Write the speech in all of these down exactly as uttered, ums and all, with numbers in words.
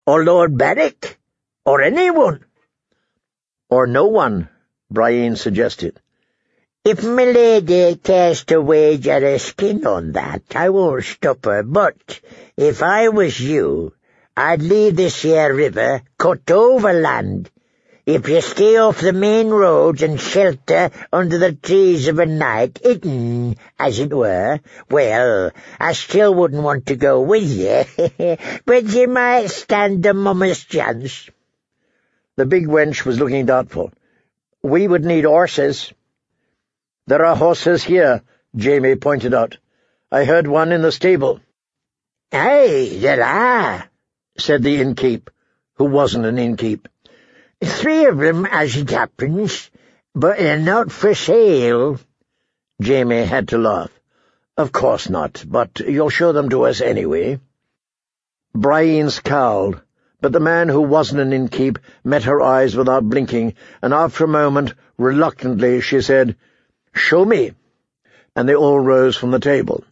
Or Lord Berwick? Or anyone?" "Or no one," Brian suggested. "If my lady cares to wager a skin on that, I won't stop her, but if I was you, I'd leave this here river cut overland. If you stay off the main roads and shelter under the trees of a night, hidden, as it were, well, I still wouldn't want to go with you, but you might stand a moment's chance." The big wench was looking doubtful. "We would need horses." "There are horses here," Jamie pointed out. "I heard one in the stable." "Aye, there are," said the innkeep, who wasn't an innkeep. "Three of them, as it happens, but they're not for sale." Jamie had to laugh. "Of course not, but you'll show them to us anyway." Brian scowled, but the man who wasn't an innkeep met her eyes without blinking, and after a moment, reluctantly, she said, "Show me," and they all rose from the table.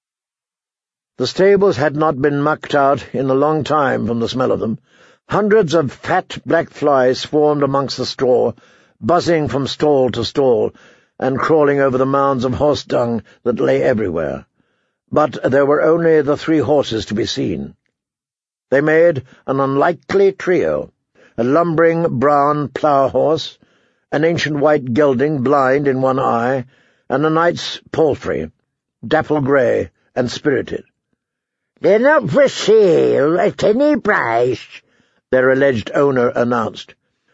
The stables had not been mucked out in a long time from the smell of them. Hundreds of fat black flies swarmed amongst the straw, buzzing from stall to stall, and crawling over the mounds of horse dung that lay everywhere. But there were only the three horses to be seen. They made an unlikely trio: a lumbering brown plough horse, an ancient white gelding blind in one eye, and a knight's palfrey, dapple-grey and spirited. "They're not for sale at any price," their alleged owner announced.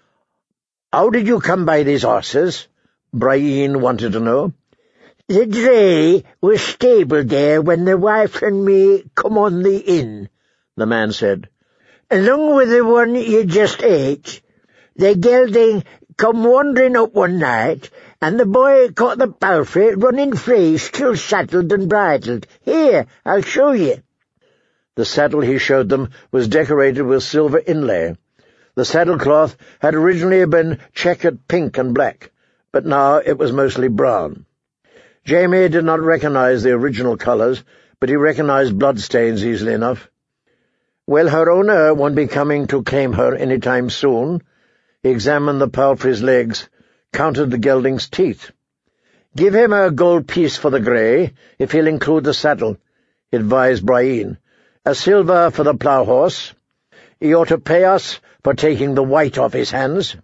"How did you come by these horses?" Brian wanted to know. "The dray was stabled there when the wife and me come on the inn," the man said. "Along with the one you just ate. The gelding come wandering up one night, and the boy caught the palfrey running free, still saddled and bridled. Here, I'll show you." The saddle he showed them was decorated with silver inlay. The saddlecloth had originally been checkered pink and black, but now it was mostly brown. Jamie did not recognize the original colours, but he recognized bloodstains easily enough. "Well, her owner won't be coming to claim her any time soon." He examined the palfrey's legs, counted the gelding's teeth. "Give him a gold piece for the grey, if he'll include the saddle," he advised Brian. "A silver for the plough horse. He ought to pay us for taking the white off his hands."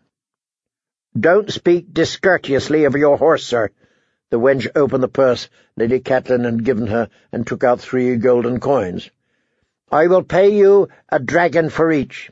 "Don't speak discourteously of your horse, sir." The wench opened the purse Lady Catelyn had given her and took out three golden coins. "I will pay you a dragon for each."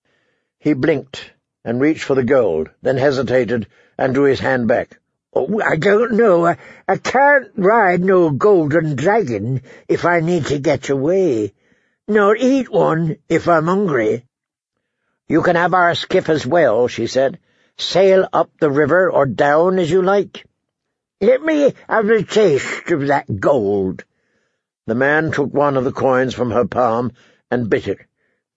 He blinked and reached for the gold, then hesitated and drew his hand back. "Oh, I don't know. I, I can't ride no golden dragon if I need to get away, nor eat one if I'm hungry." "You can have our skiff as well," she said. "Sail up the river or down as you like." "Let me have a taste of that gold." The man took one of the coins from her palm and bit it.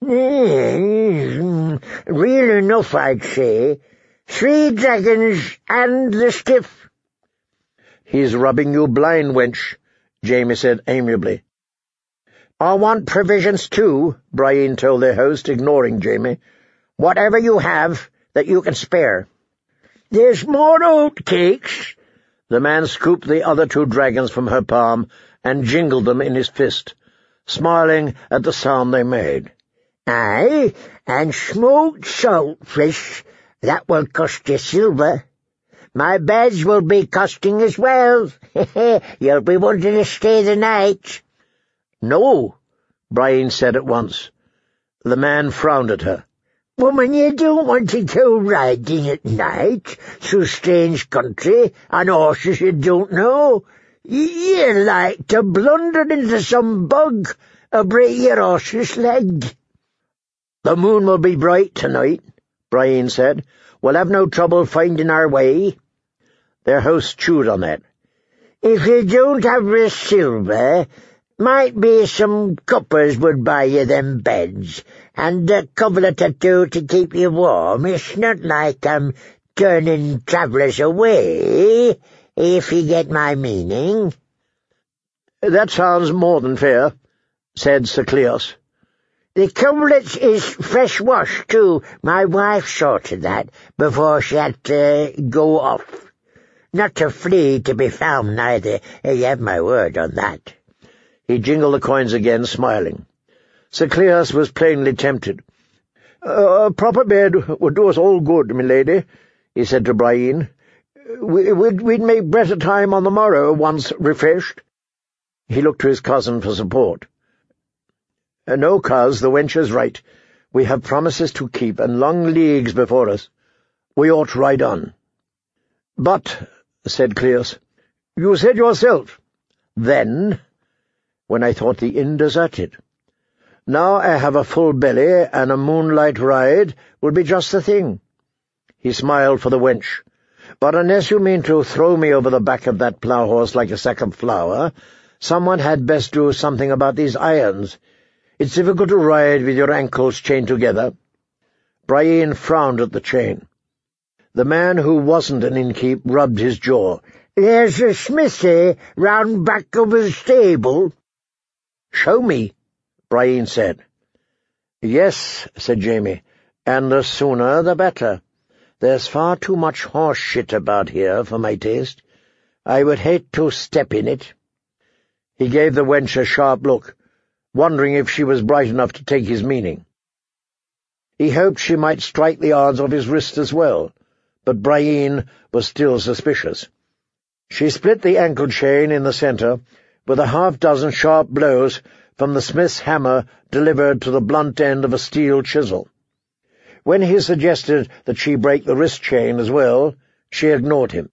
Mm, real enough, I'd say. Three dragons and the skiff." "He's rubbing you blind, wench," Jamie said amiably. "I want provisions too," Brian told their host, ignoring Jamie. "Whatever you have that you can spare." "There's more oat cakes." The man scooped the other two dragons from her palm and jingled them in his fist, smiling at the sound they made. "Aye, and smoked saltfish. That will cost you silver. My beds will be costing as well. You'll be wanting to stay the night." "No," Brian said at once. The man frowned at her. "Woman, you don't want to go riding at night through strange country on horses you don't know. You're like to blunder into some bug or break your horse's leg." "The moon will be bright tonight," Brian said. "We'll have no trouble finding our way." Their host chewed on that. "If you don't have the silver, might be some coppers would buy you them beds, and a coverlet or two to keep you warm. It's not like I'm turning travellers away, if you get my meaning." "That sounds more than fair," said Sir Cleos. The coverlets is fresh wash, too. My wife sorted that before she had to go off. Not a flea to be found, neither. You have my word on that. He jingled the coins again, smiling. Sir Cleas was plainly tempted. Uh, a proper bed would do us all good, my lady, he said to Brian. We, we'd, we'd make better time on the morrow, once refreshed. He looked to his cousin for support. Uh, no, cuz, the wench is right. We have promises to keep, and long leagues before us. We ought to ride on. But, said Cleas, you said yourself, then, when I thought the inn deserted. Now I have a full belly, and a moonlight ride will be just the thing. He smiled for the wench. But unless you mean to throw me over the back of that plough-horse like a sack of flour, someone had best do something about these irons. It's difficult to ride with your ankles chained together. Brian frowned at the chain. The man who wasn't an innkeep rubbed his jaw. There's a smithy round back of the stable. Show me, Brian said. Yes, said Jamie, and the sooner the better. There's far too much horse shit about here for my taste. I would hate to step in it. He gave the wench a sharp look, wondering if she was bright enough to take his meaning. He hoped she might strike the odds off his wrist as well, but Brian was still suspicious. She split the ankle chain in the centre, with a half-dozen sharp blows from the smith's hammer delivered to the blunt end of a steel chisel. When he suggested that she break the wrist chain as well, she ignored him.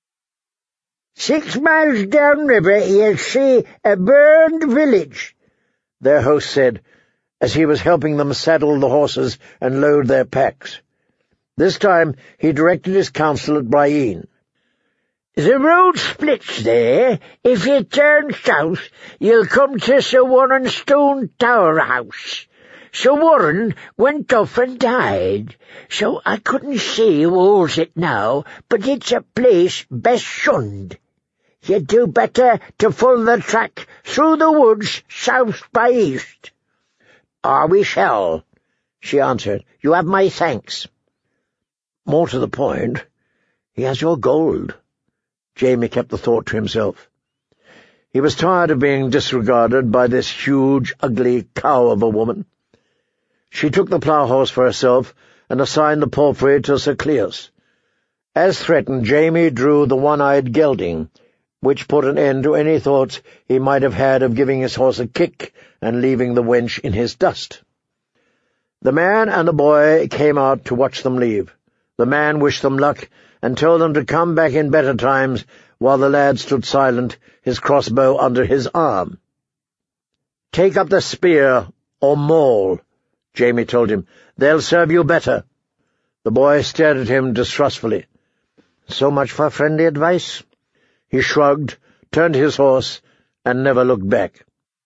Six miles downriver you'll see a burned village, their host said, as he was helping them saddle the horses and load their packs. This time he directed his counsel at Brian. The road splits there. If you turn south, you'll come to Sir Warren's stone tower house. Sir Warren went off and died, so I couldn't see who owns it now, but it's a place best shunned. You'd do better to follow the track through the woods south by east. Ah, we shall, she answered. You have my thanks. More to the point, he has your gold. Jamie kept the thought to himself. He was tired of being disregarded by this huge, ugly cow of a woman. She took the plough-horse for herself and assigned the palfrey to Sir Cleas. As threatened, Jamie drew the one-eyed gelding, which put an end to any thoughts he might have had of giving his horse a kick and leaving the wench in his dust. The man and the boy came out to watch them leave. The man wished them luck, and told them to come back in better times, while the lad stood silent, his crossbow under his arm. "Take up the spear, or maul," Jamie told him. "They'll serve you better." The boy stared at him distrustfully. "So much for friendly advice." He shrugged, turned his horse, and never looked back.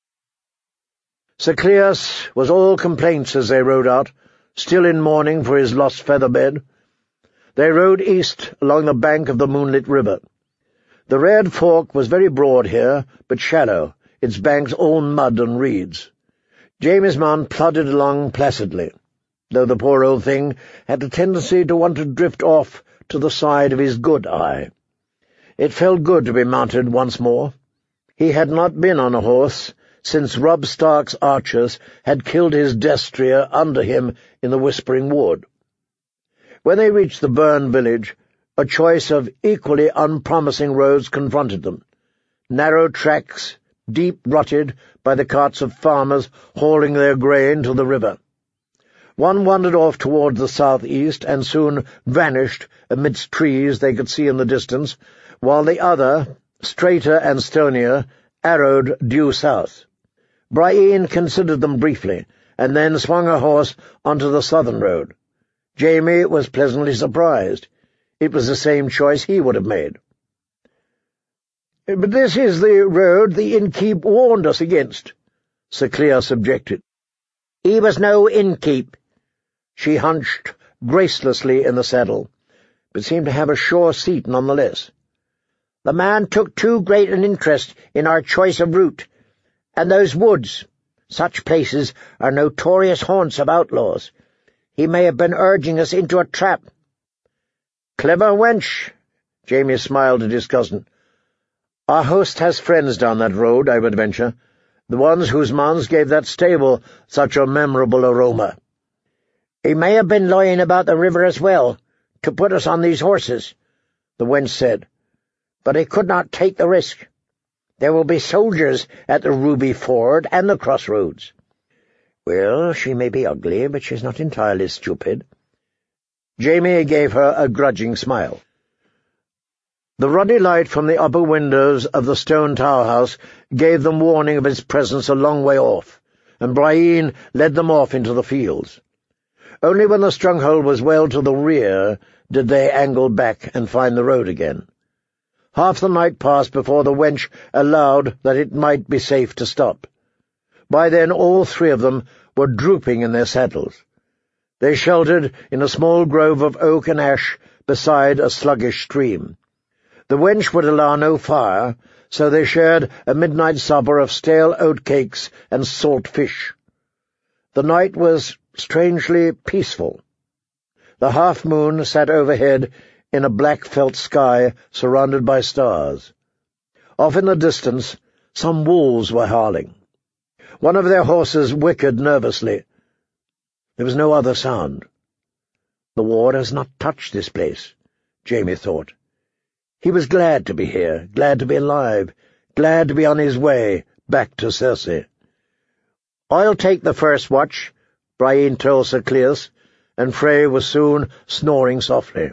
Sir Cleas was all complaints as they rode out, still in mourning for his lost feather-bed. They rode east along the bank of the moonlit river. The Red Fork was very broad here, but shallow, its banks all mud and reeds. Jamie's mount plodded along placidly, though the poor old thing had a tendency to want to drift off to the side of his good eye. It felt good to be mounted once more. He had not been on a horse since Rob Stark's archers had killed his destrier under him in the Whispering Wood. When they reached the burned village, a choice of equally unpromising roads confronted them. Narrow tracks, deep-rutted by the carts of farmers hauling their grain to the river. One wandered off toward the southeast and soon vanished amidst trees they could see in the distance, while the other, straighter and stonier, arrowed due south. Brian considered them briefly, and then swung a horse onto the southern road. Jamie was pleasantly surprised. It was the same choice he would have made. "But this is the road the innkeep warned us against," Sir Cleas objected. "He was no innkeep." She hunched gracelessly in the saddle, but seemed to have a sure seat nonetheless. "The man took too great an interest in our choice of route, and those woods. Such places are notorious haunts of outlaws. He may have been urging us into a trap." "Clever wench," Jamie smiled at his cousin. "Our host has friends down that road, I would venture, the ones whose mons gave that stable such a memorable aroma." "He may have been lying about the river as well, to put us on these horses," the wench said. "But he could not take the risk. There will be soldiers at the Ruby Ford and the crossroads." "Well, she may be ugly, but she's not entirely stupid." Jamie gave her a grudging smile. The ruddy light from the upper windows of the stone tower house gave them warning of its presence a long way off, and Brian led them off into the fields. Only when the stronghold was well to the rear did they angle back and find the road again. Half the night passed before the wench allowed that it might be safe to stop. By then all three of them were drooping in their saddles. They sheltered in a small grove of oak and ash beside a sluggish stream. The wench would allow no fire, so they shared a midnight supper of stale oatcakes and salt fish. The night was strangely peaceful. The half-moon sat overhead in a black felt sky surrounded by stars. Off in the distance, some wolves were howling. One of their horses whickered nervously. There was no other sound. The war has not touched this place, Jamie thought. He was glad to be here, glad to be alive, glad to be on his way back to Circe. "I'll take the first watch," Brian told Sir Cleus, and Frey was soon snoring softly.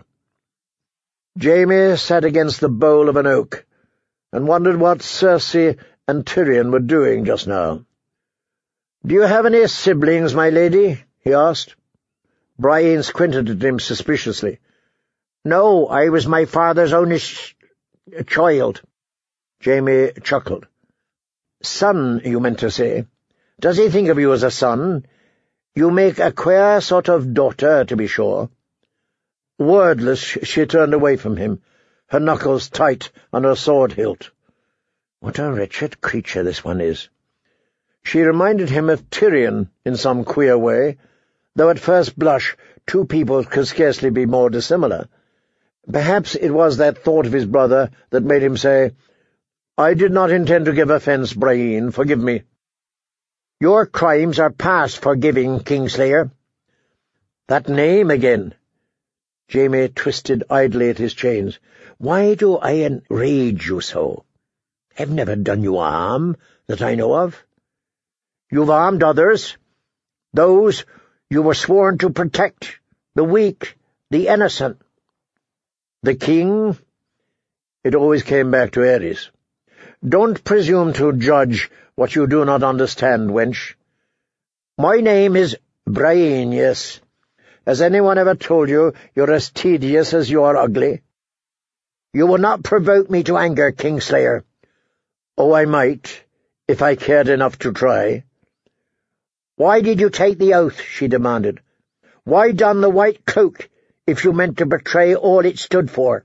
Jamie sat against the bole of an oak, and wondered what Circe and Tyrion were doing just now. "Do you have any siblings, my lady?" he asked. Brian squinted at him suspiciously. "No, I was my father's only sh- child." Jamie chuckled. "Son, you meant to say. Does he think of you as a son? You make a queer sort of daughter, to be sure." Wordless, she turned away from him, her knuckles tight on her sword hilt. What a wretched creature this one is. She reminded him of Tyrion in some queer way, though at first blush two people could scarcely be more dissimilar. Perhaps it was that thought of his brother that made him say, "I did not intend to give offence, Brian, forgive me." "Your crimes are past forgiving, Kingslayer." "That name again." Jamie twisted idly at his chains. "Why do I enrage you so? I've never done you harm, that I know of. You've harmed others, those you were sworn to protect, the weak, the innocent." "The king?" It always came back to Ares. "Don't presume to judge what you do not understand, wench." "My name is Brian, yes. Has anyone ever told you you're as tedious as you are ugly?" "You will not provoke me to anger, Kingslayer." "Oh, I might, if I cared enough to try." "Why did you take the oath?" she demanded. "Why don the white cloak, if you meant to betray all it stood for?"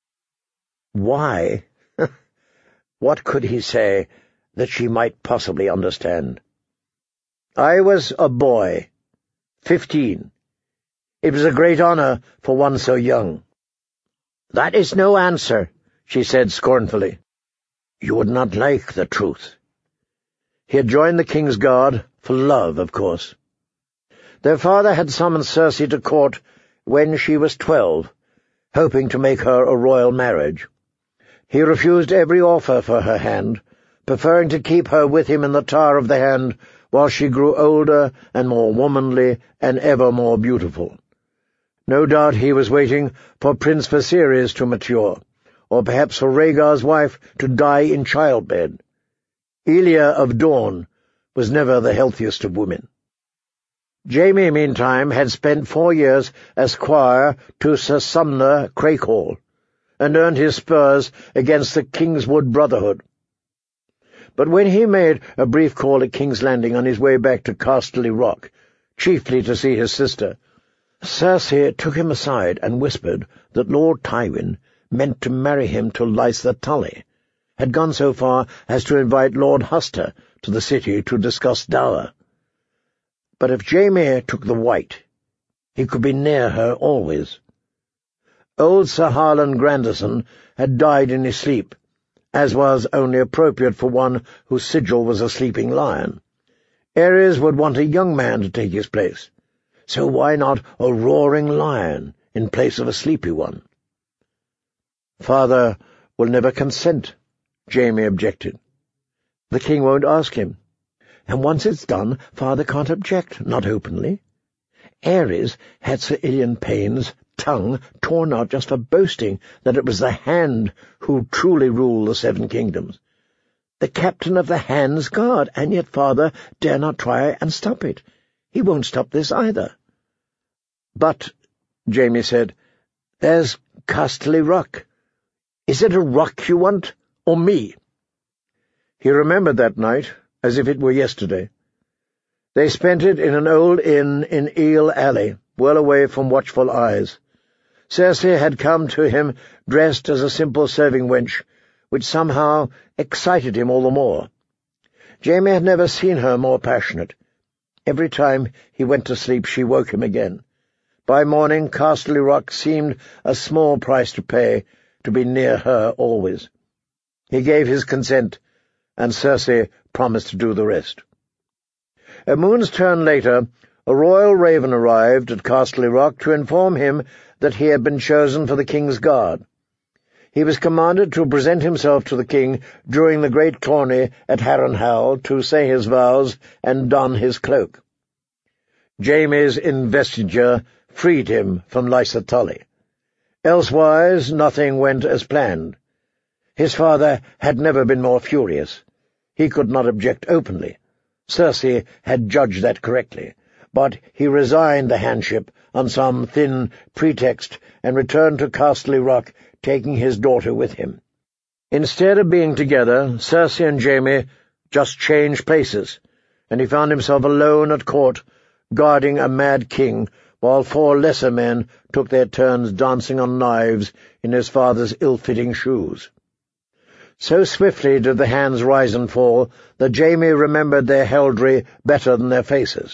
Why? What could he say that she might possibly understand? "I was a boy, fifteen. It was a great honor for one so young." "That is no answer," she said scornfully. "You would not like the truth." He had joined the king's guard for love, of course. Their father had summoned Circe to court when she was twelve, hoping to make her a royal marriage. He refused every offer for her hand, preferring to keep her with him in the Tower of the Hand while she grew older and more womanly and ever more beautiful. No doubt he was waiting for Prince Viserys to mature, or perhaps for Rhaegar's wife to die in childbed. Elia of Dorne was never the healthiest of women. Jamie, meantime, had spent four years as squire to Sir Sumner Crakehall, and earned his spurs against the Kingswood Brotherhood. But when he made a brief call at King's Landing on his way back to Casterly Rock, chiefly to see his sister, Circe took him aside and whispered that Lord Tywin meant to marry him to Lysa Tully, had gone so far as to invite Lord Huster to the city to discuss dower. But if Jaime took the white, he could be near her always. Old Sir Harlan Grandison had died in his sleep, as was only appropriate for one whose sigil was a sleeping lion. Ares would want a young man to take his place, so why not a roaring lion in place of a sleepy one? "Father will never consent," Jaime objected. "The king won't ask him. And once it's done, father can't object, not openly. Ares had Sir Ilian Payne's tongue torn out just for boasting that it was the Hand who truly ruled the Seven Kingdoms. The captain of the Hand's guard, and yet father dare not try and stop it. He won't stop this either." "But," Jaime said, "there's Casterly Rock. Is it a rock you want, or me?" He remembered that night as if it were yesterday. They spent it in an old inn in Eel Alley, well away from watchful eyes. Circe had come to him dressed as a simple serving wench, which somehow excited him all the more. Jaime had never seen her more passionate. Every time he went to sleep she woke him again. By morning Casterly Rock seemed a small price to pay to be near her always. He gave his consent, and Circe promised to do the rest. A moon's turn later, a royal raven arrived at Casterly Rock to inform him that he had been chosen for the king's guard. He was commanded to present himself to the king during the great tourney at Harrenhal to say his vows and don his cloak. Jaime's investiture freed him from Lysa Tully. Elsewise nothing went as planned. His father had never been more furious. He could not object openly. Circe had judged that correctly, but he resigned the handship on some thin pretext and returned to Casterly Rock, taking his daughter with him. Instead of being together, Circe and Jaime just changed places, and he found himself alone at court, guarding a mad king, while four lesser men took their turns dancing on knives in his father's ill-fitting shoes. So swiftly did the hands rise and fall that Jaime remembered their heraldry better than their faces.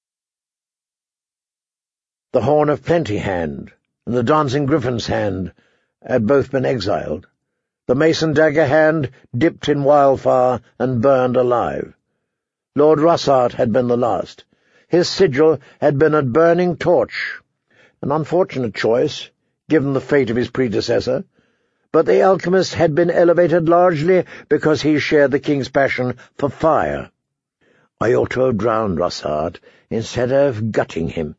The Horn of Plenty hand and the Dancing Griffin's hand had both been exiled. The Mason Dagger hand dipped in wildfire and burned alive. Lord Rossart had been the last. His sigil had been a burning torch, an unfortunate choice, given the fate of his predecessor, but the alchemist had been elevated largely because he shared the king's passion for fire. I ought to have drowned Rossart instead of gutting him.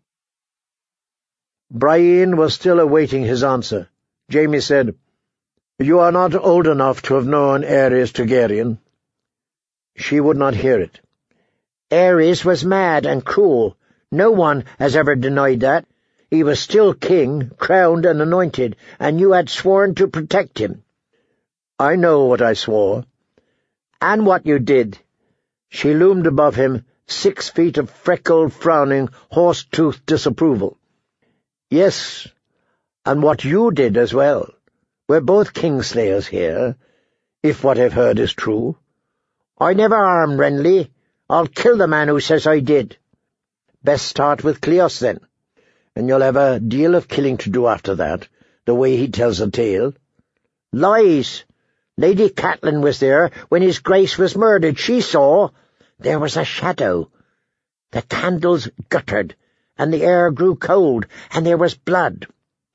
Brienne was still awaiting his answer. Jaime said, "You are not old enough to have known Ares Targaryen." She would not hear it. "Ares was mad and cruel. No one has ever denied that. He was still king, crowned and anointed, and you had sworn to protect him." "I know what I swore." "And what you did." She loomed above him, six feet of freckled, frowning, horse-toothed disapproval. "Yes, and what you did as well. We're both kingslayers here, if what I've heard is true." "I never harmed Renly. I'll kill the man who says I did." "Best start with Cleos, then. And you'll have a deal of killing to do after that, the way he tells the tale." "Lies! Lady Catelyn was there when his grace was murdered. She saw. There was a shadow. The candles guttered, and the air grew cold, and there was blood."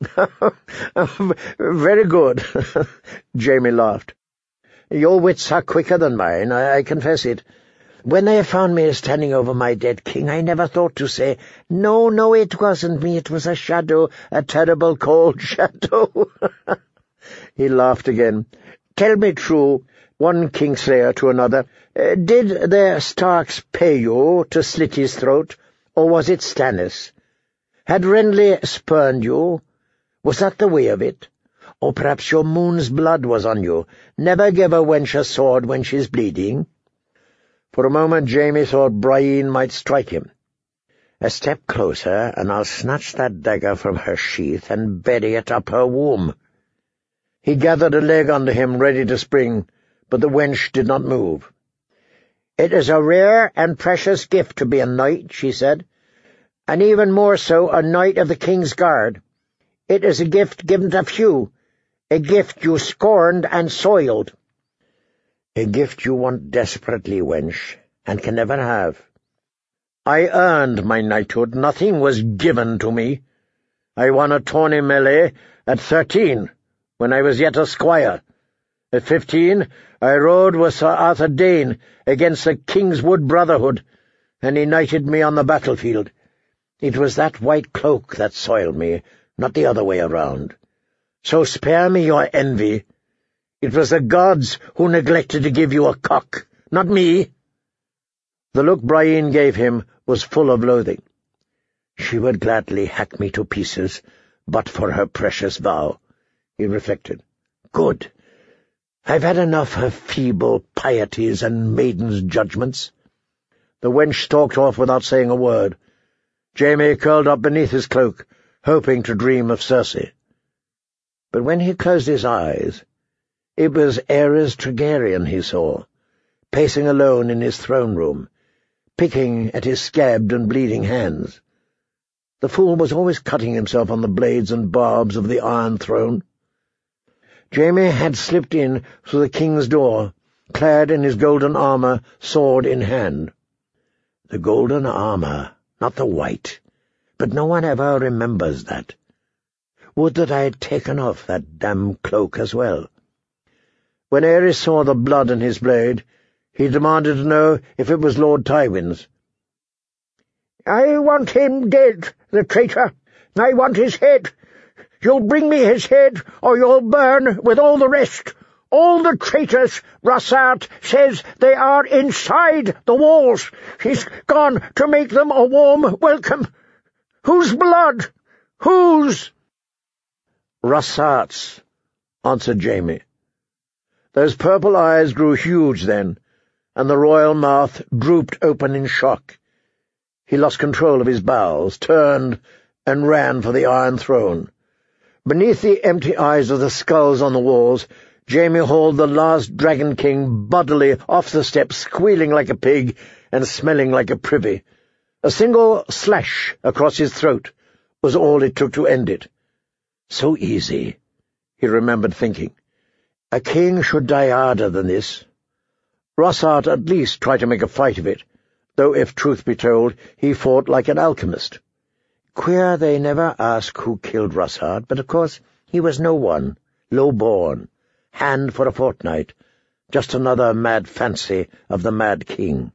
"Very good," Jaime laughed. "Your wits are quicker than mine, I, I confess it. When they found me standing over my dead king, I never thought to say, 'No, no, it wasn't me, it was a shadow, a terrible cold shadow.'" He laughed again. "Tell me true, one kingslayer to another, uh, did the Starks pay you to slit his throat, or was it Stannis? Had Renly spurned you? Was that the way of it? Or perhaps your moon's blood was on you? Never give a wench a sword when she's bleeding." For a moment Jaime thought Brienne might strike him. "A step closer, and I'll snatch that dagger from her sheath and bury it up her womb." He gathered a leg under him, ready to spring, but the wench did not move. "It is a rare and precious gift to be a knight," she said, "and even more so a knight of the King's Guard. It is a gift given to few, a gift you scorned and soiled." "A gift you want desperately, wench, and can never have. I earned my knighthood. Nothing was given to me. I won a tourney melee at thirteen, when I was yet a squire. At fifteen, I rode with Sir Arthur Dane against the Kingswood Brotherhood, and he knighted me on the battlefield. It was that white cloak that soiled me, not the other way around. So spare me your envy. It was the gods who neglected to give you a cock, not me." The look Brian gave him was full of loathing. "She would gladly hack me to pieces, but for her precious vow," he reflected. "Good. I've had enough of feeble pieties and maidens' judgments." The wench stalked off without saying a word. Jaime curled up beneath his cloak, hoping to dream of Circe. But when he closed his eyes, it was Ares Targaryen he saw, pacing alone in his throne-room, picking at his scabbed and bleeding hands. The fool was always cutting himself on the blades and barbs of the Iron Throne. Jaime had slipped in through the king's door, clad in his golden armour, sword in hand. The golden armour, not the white, but no one ever remembers that. Would that I had taken off that damn cloak as well. When Ares saw the blood in his blade, he demanded to know if it was Lord Tywin's. "I want him dead, the traitor. I want his head. You'll bring me his head, or you'll burn with all the rest. All the traitors Rossart says they are inside the walls. He's gone to make them a warm welcome. Whose blood? Whose?" "Rossart's," answered Jaime. Those purple eyes grew huge then, and the royal mouth drooped open in shock. He lost control of his bowels, turned, and ran for the Iron Throne. Beneath the empty eyes of the skulls on the walls, Jaime hauled the last Dragon King bodily off the steps, squealing like a pig and smelling like a privy. A single slash across his throat was all it took to end it. So easy, he remembered thinking. A king should die harder than this. Rossart at least tried to make a fight of it, though if truth be told, he fought like an alchemist. Queer they never ask who killed Rossart, but of course he was no one, low-born, hand for a fortnight, just another mad fancy of the Mad King.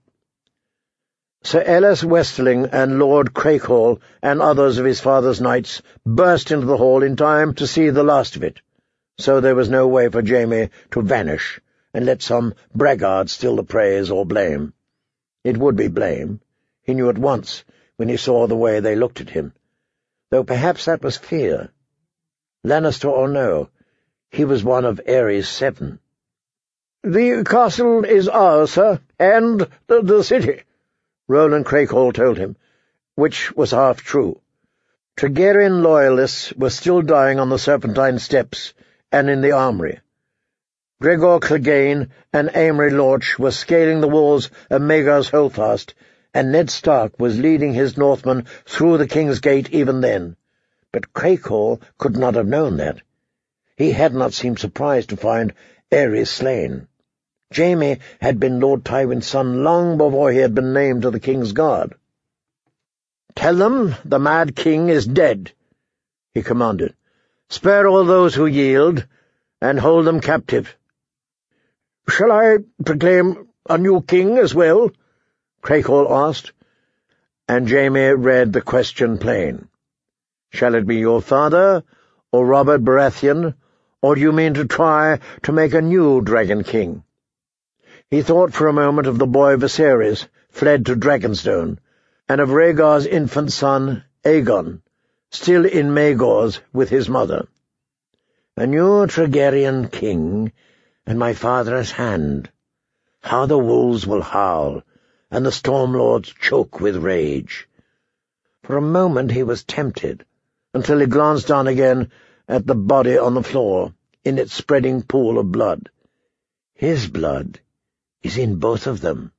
Sir Ellis Westerling and Lord Craighall and others of his father's knights burst into the hall in time to see the last of it, so there was no way for Jaime to vanish and let some braggart steal the praise or blame. It would be blame. He knew at once when he saw the way they looked at him, though perhaps that was fear. Lannister or no, he was one of Ares' seven. "The castle is ours, sir, and the, the city," Roland Craighall told him, which was half true. Targaryen loyalists were still dying on the Serpentine steps and in the armory. Gregor Clegane and Amory Lorch were scaling the walls of Maegor's Holdfast, and Ned Stark was leading his Northmen through the King's Gate even then. But Craighall could not have known that. He had not seemed surprised to find Ares slain. Jaime had been Lord Tywin's son long before he had been named to the King's Guard. "Tell them the Mad King is dead," he commanded. "Spare all those who yield, and hold them captive." "Shall I proclaim a new king as well?" Craighall asked, and Jaime read the question plain. "Shall it be your father, or Robert Baratheon, or do you mean to try to make a new Dragon King?" He thought for a moment of the boy Viserys, fled to Dragonstone, and of Rhaegar's infant son, Aegon, still in Maegor's with his mother. "A new Targaryen king, and my father's hand. How the wolves will howl, and the Stormlords choke with rage." For a moment he was tempted, until he glanced down again at the body on the floor, in its spreading pool of blood. His blood is in both of them,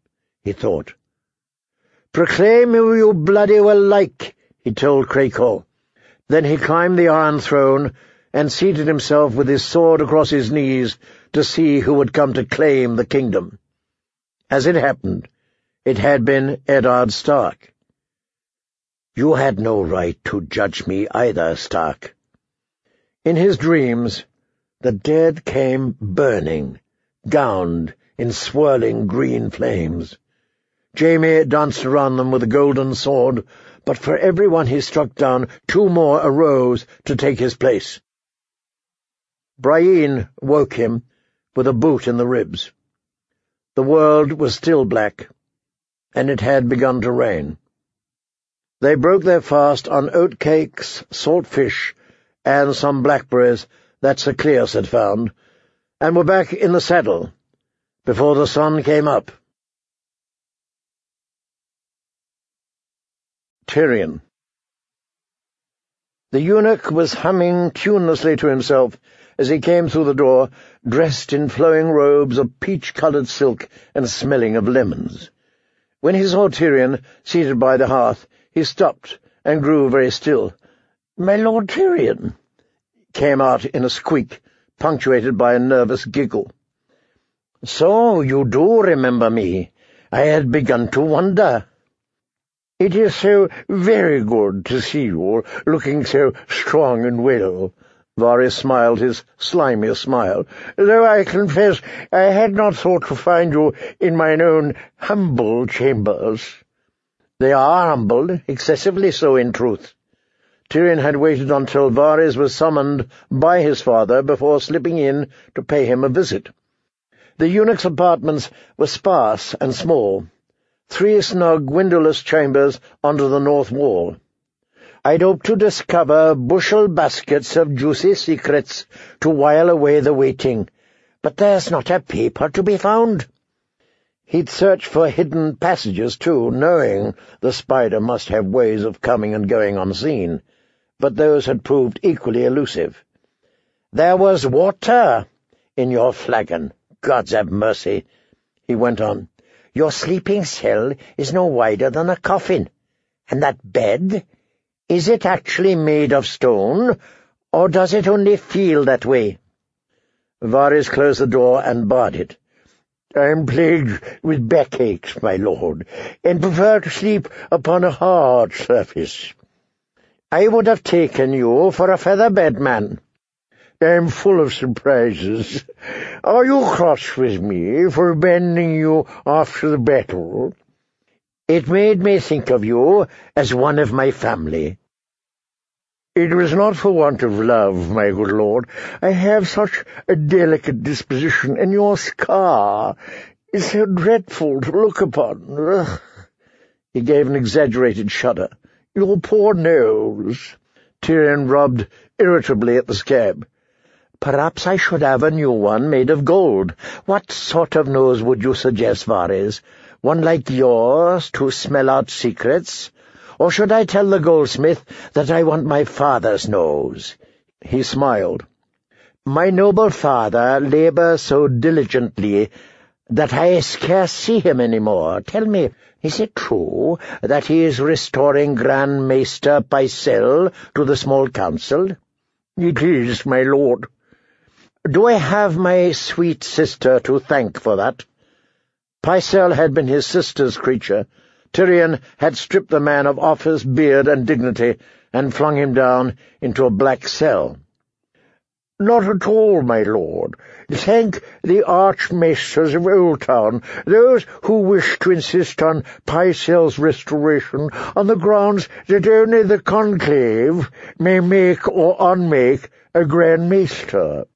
he thought. "Proclaim who you bloody well like," he told Craco. Then he climbed the iron throne and seated himself with his sword across his knees to see who would come to claim the kingdom. As it happened, it had been Eddard Stark. "You had no right to judge me either, Stark." In his dreams, the dead came burning, gowned in swirling green flames. Jaime danced around them with a golden sword, but for every one he struck down, two more arose to take his place. Brienne woke him with a boot in the ribs. The world was still black, and it had begun to rain. They broke their fast on oatcakes, salt fish, and some blackberries that Sir Cleos had found, and were back in the saddle before the sun came up. Tyrion. The eunuch was humming tunelessly to himself as he came through the door, dressed in flowing robes of peach-coloured silk and smelling of lemons. When he saw Tyrion seated by the hearth, he stopped and grew very still. "My Lord Tyrion," came out in a squeak, punctuated by a nervous giggle. "So you do remember me. I had begun to wonder." "It is so very good to see you, looking so strong and well." Varys smiled his slimiest smile, "though I confess I had not thought to find you in mine own humble chambers." "They are humble, excessively so in truth." Tyrion had waited until Varys was summoned by his father before slipping in to pay him a visit. The eunuch's apartments were sparse and small, three snug windowless chambers under the north wall. "I'd hoped to discover bushel baskets of juicy secrets to while away the waiting, but there's not a paper to be found." He'd searched for hidden passages, too, knowing the spider must have ways of coming and going unseen, but those had proved equally elusive. "There was water in your flagon, Gods have mercy," he went on. "Your sleeping cell is no wider than a coffin, and that bed, is it actually made of stone, or does it only feel that way?" Varys closed the door and barred it. "I am plagued with backaches, my lord, and prefer to sleep upon a hard surface." "I would have taken you for a feather-bed man." "I am full of surprises. Are you cross with me for abandoning you after the battle?" "It made me think of you as one of my family." "It was not for want of love, my good lord. I have such a delicate disposition, and your scar is so dreadful to look upon." Ugh. He gave an exaggerated shudder. "Your poor nose." Tyrion rubbed irritably at the scab. "Perhaps I should have a new one made of gold. What sort of nose would you suggest, Varys? One like yours, to smell out secrets? Or should I tell the goldsmith that I want my father's nose?" He smiled. "My noble father labours so diligently that I scarce see him any more. Tell me, is it true that he is restoring Grand Maester Pycelle to the small council?" "It is, my lord." "Do I have my sweet sister to thank for that?" Pycelle had been his sister's creature. Tyrion had stripped the man of office, beard, and dignity, and flung him down into a black cell. "Not at all, my lord. Thank the archmaesters of Oldtown, those who wish to insist on Pycelle's restoration on the grounds that only the conclave may make or unmake a Grand Maester."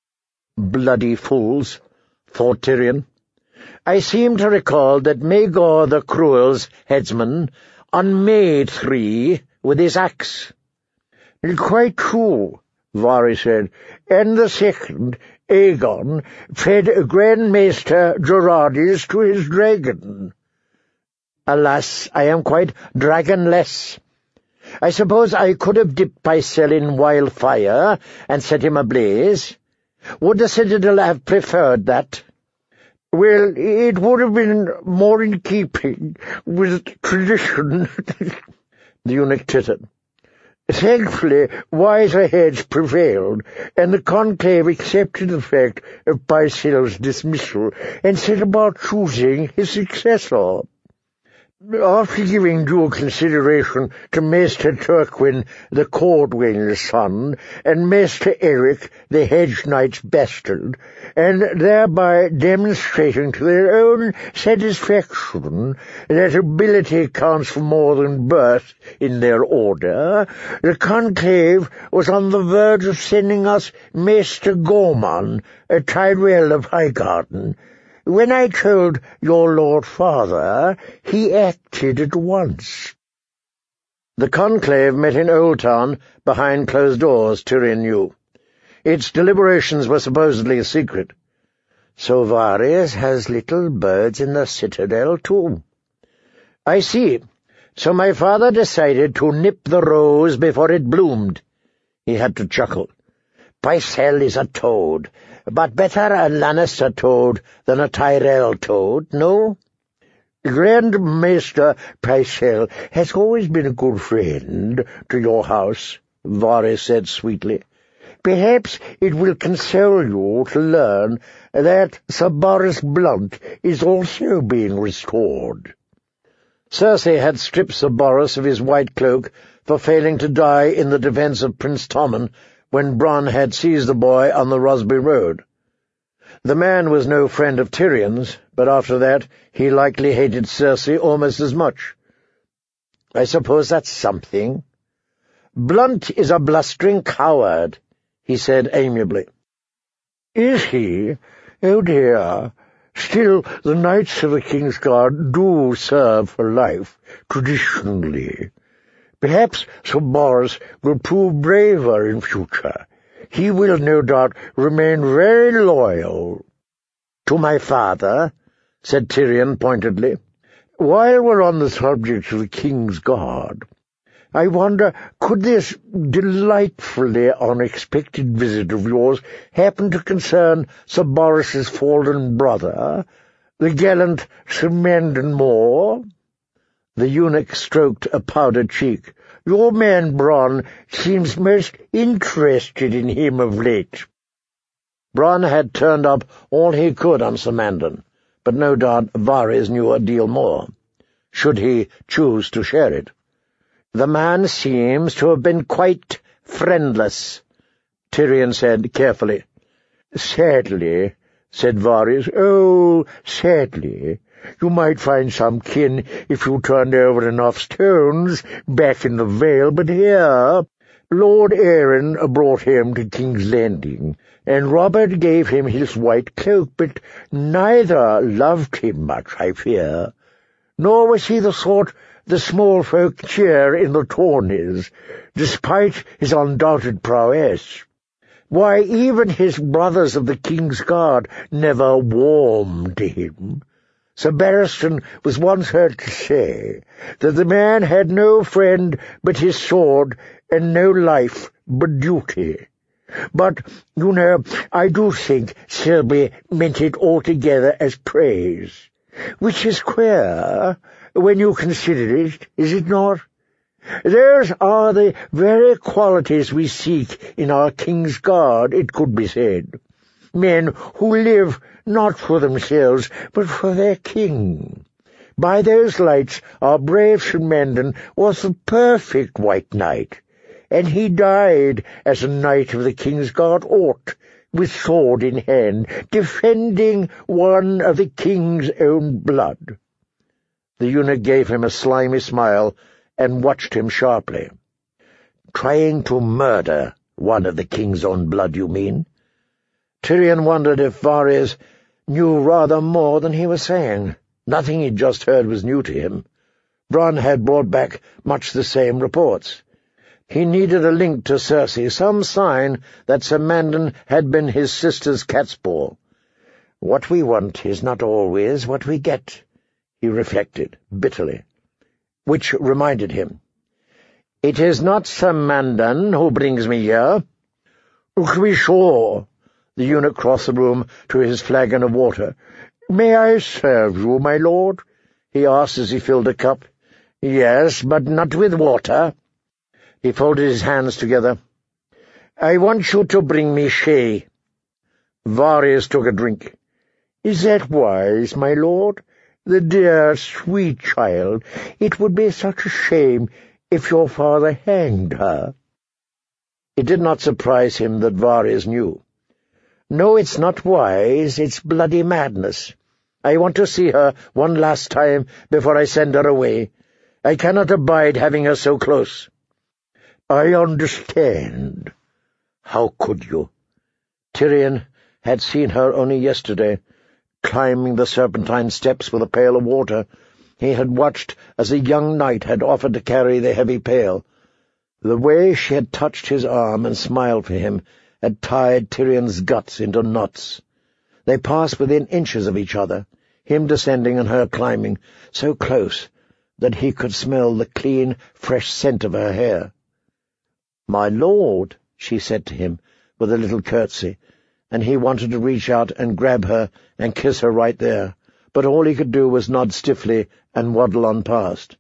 "Bloody fools," thought Tyrion. "I seem to recall that Maegor the Cruel's headsman unmade three with his axe." "Quite true," Varys said, "and the second, Aegon, fed Grand Maester Gerardis to his dragon." "Alas, I am quite dragonless. I suppose I could have dipped Pycelle in wild fire and set him ablaze. Would the Citadel have preferred that?" Well, it would have been more in keeping with tradition, the eunuch tittered. Thankfully, wiser heads prevailed, and the conclave accepted the fact of Pycell's dismissal and set about choosing his successor. After giving due consideration to Maester Turquin, the Cordwain's son, and Maester Eric, the Hedge Knight's bastard, and thereby demonstrating to their own satisfaction that ability counts for more than birth in their order, the conclave was on the verge of sending us Maester Gorman, a Tyrell of Highgarden. When I told your Lord Father, he acted at once. The conclave met in Old Town behind closed doors, Tyrion knew. Its deliberations were supposedly a secret. So Varys has little birds in the citadel, too. I see. So my father decided to nip the rose before it bloomed. He had to chuckle. Pycelle is a toad, but better a Lannister toad than a Tyrell toad, no? Grand Maester Pycelle has always been a good friend to your house, Varys said sweetly. Perhaps it will console you to learn that Sir Boros Blunt is also being restored. Cersei had stripped Sir Boros of his white cloak for failing to die in the defence of Prince Tommen when Bronn had seized the boy on the Rosby Road. The man was no friend of Tyrion's, but after that he likely hated Cersei almost as much. I suppose that's something. Blunt is a blustering coward, he said amiably. Is he? Oh dear. Still, the Knights of the King's Guard do serve for life, traditionally. Perhaps Sir Boros will prove braver in future. He will no doubt remain very loyal. To my father, said Tyrion pointedly. While we're on the subject of the King's Guard, I wonder, could this delightfully unexpected visit of yours happen to concern Sir Boros's fallen brother, the gallant Sir Mandon Moore? The eunuch stroked a powdered cheek. Your man Bronn seems most interested in him of late. Bronn had turned up all he could on Sir Mandon, but no doubt Varys knew a deal more, should he choose to share it. The man seems to have been quite friendless, Tyrion said carefully. Sadly, said Varys. Oh, sadly. You might find some kin if you turned over enough stones back in the Vale, but here Lord Aaron brought him to King's Landing, and Robert gave him his white cloak, but neither loved him much, I fear. Nor was he the sort the small folk cheer in the tourneys, despite his undoubted prowess. Why, even his brothers of the King's Guard never warmed to him. Sir Barristan was once heard to say that the man had no friend but his sword and no life but duty. But, you know, I do think Selby meant it altogether as praise, which is queer when you consider it, is it not? Those are the very qualities we seek in our King's Guard, it could be said. Men who live not for themselves, but for their king. By those lights our brave Sir Mandon was the perfect white knight, and he died as a knight of the King's Guard ought, with sword in hand, defending one of the king's own blood. The eunuch gave him a slimy smile and watched him sharply. Trying to murder one of the king's own blood, you mean? Tyrion wondered if Varys knew rather more than he was saying. Nothing he'd just heard was new to him. Bronn had brought back much the same reports. He needed a link to Cersei, some sign that Sir Mandon had been his sister's catspaw. What we want is not always what we get, he reflected bitterly. Which reminded him. It is not Sir Mandon who brings me here. To be sure. The eunuch crossed the room to his flagon of water. "May I serve you, my lord?" he asked as he filled a cup. "Yes, but not with water." He folded his hands together. "I want you to bring me shay." Varys took a drink. "Is that wise, my lord? The dear, sweet child. It would be such a shame if your father hanged her." It did not surprise him that Varys knew. "No, it's not wise, it's bloody madness. I want to see her one last time before I send her away. I cannot abide having her so close." "I understand." "How could you?" Tyrion had seen her only yesterday, climbing the serpentine steps with a pail of water. He had watched as a young knight had offered to carry the heavy pail. The way she had touched his arm and smiled for him had tied Tyrion's guts into knots. They passed within inches of each other, him descending and her climbing, so close that he could smell the clean, fresh scent of her hair. "My lord," she said to him with a little curtsy, and he wanted to reach out and grab her and kiss her right there, but all he could do was nod stiffly and waddle on past.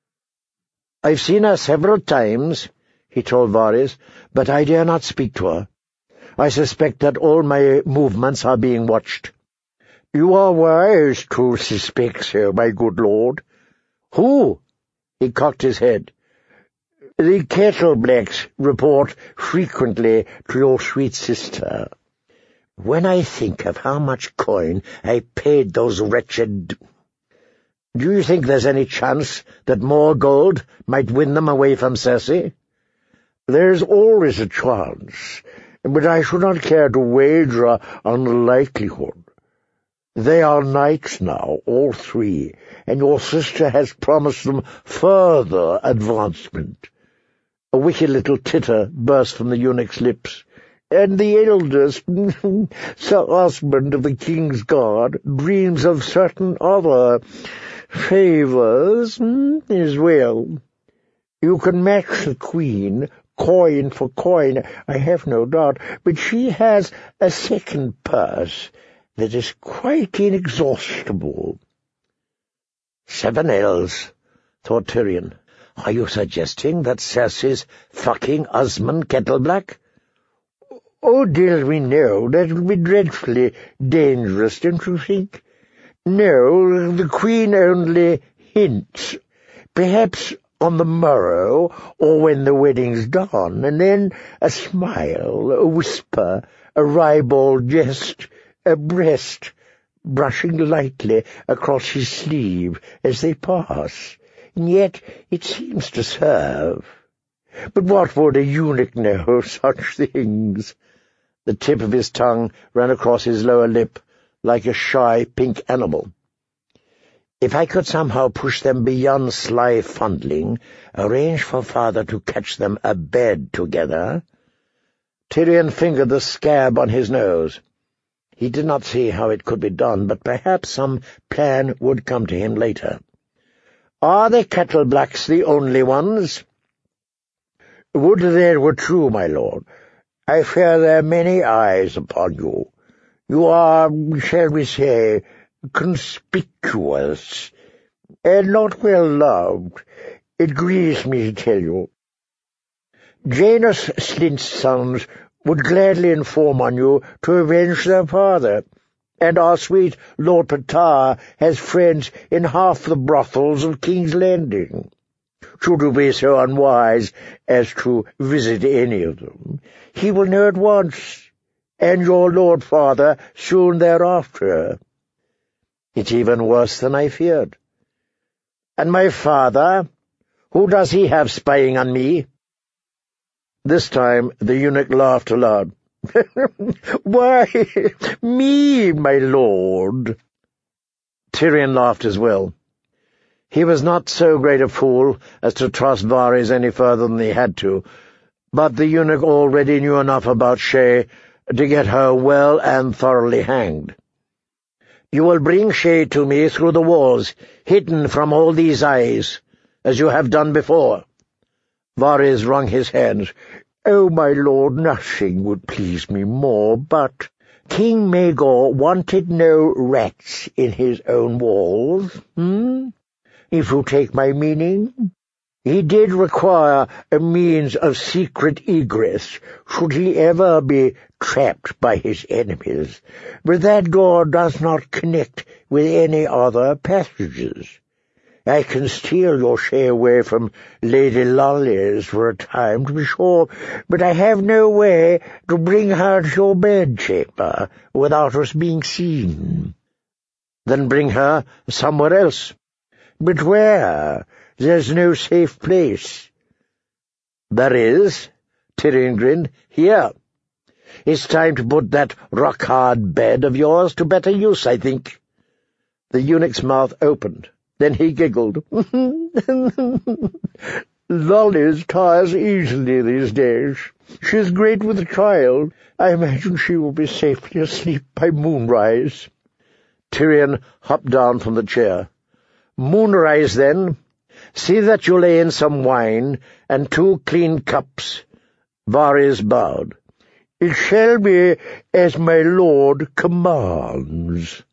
"I've seen her several times," he told Varys, "but I dare not speak to her. I suspect that all my movements are being watched." "You are wise to suspect so, my good lord." "Who?" He cocked his head. "The Kettleblacks report frequently to your sweet sister." "When I think of how much coin I paid those wretched—" "Do you think there's any chance that more gold might win them away from Cersei?" "There's always a chance, but I should not care to wager on the likelihood. They are knights now, all three, and your sister has promised them further advancement." A wicked little titter burst from the eunuch's lips. "And the eldest, Sir Osmond of the King's Guard, dreams of certain other favours as well. You can match the Queen, coin for coin, I have no doubt, but she has a second purse that is quite inexhaustible." "Seven ells," thought Tyrion. "Are you suggesting that Cersei's fucking Osmond Kettleblack?" "Oh, dear me, no. That would be dreadfully dangerous, don't you think? No, the Queen only hints. Perhaps on the morrow, or when the wedding's done, and then a smile, a whisper, a ribald jest, a breast brushing lightly across his sleeve as they pass. And yet it seems to serve. But what would a eunuch know of such things?" The tip of his tongue ran across his lower lip like a shy pink animal. "If I could somehow push them beyond sly fondling, arrange for father to catch them abed together—" Tyrion fingered the scab on his nose. He did not see how it could be done, but perhaps some plan would come to him later. "Are the Kettleblacks the only ones?" "Would that were true, my lord. I fear there are many eyes upon you. You are, shall we say, conspicuous, and not well loved. It grieves me to tell you. Janus Slint's sons would gladly inform on you to avenge their father, and our sweet Lord Patar has friends in half the brothels of King's Landing. Should you be so unwise as to visit any of them, he will know at once, and your Lord Father soon thereafter." "It's even worse than I feared." "And my father? Who does he have spying on me?" This time the eunuch laughed aloud. "Why, me, my lord." Tyrion laughed as well. He was not so great a fool as to trust Varys any further than he had to, but the eunuch already knew enough about Shay to get her well and thoroughly hanged. "You will bring Shay to me through the walls, hidden from all these eyes, as you have done before." Varys wrung his hands. "Oh, my lord, nothing would please me more, but—" King Maegor wanted no rats in his own walls, hmm? If you take my meaning. He did require a means of secret egress, should he ever be trapped by his enemies, but that door does not connect with any other passages. I can steal your share away from Lady Lollies for a time, to be sure, but I have no way to bring her to your bedchamber without us being seen. Then bring her somewhere else. But where? There's no safe place. There is, Tyrion grinned. Here. It's time to put that rock-hard bed of yours to better use, I think. The eunuch's mouth opened. Then he giggled. Lollies tires easily these days. She's great with a child. I imagine she will be safely asleep by moonrise. Tyrion hopped down from the chair. Moonrise, then. See that you lay in some wine and two clean cups. Varys bowed. It shall be as my lord commands.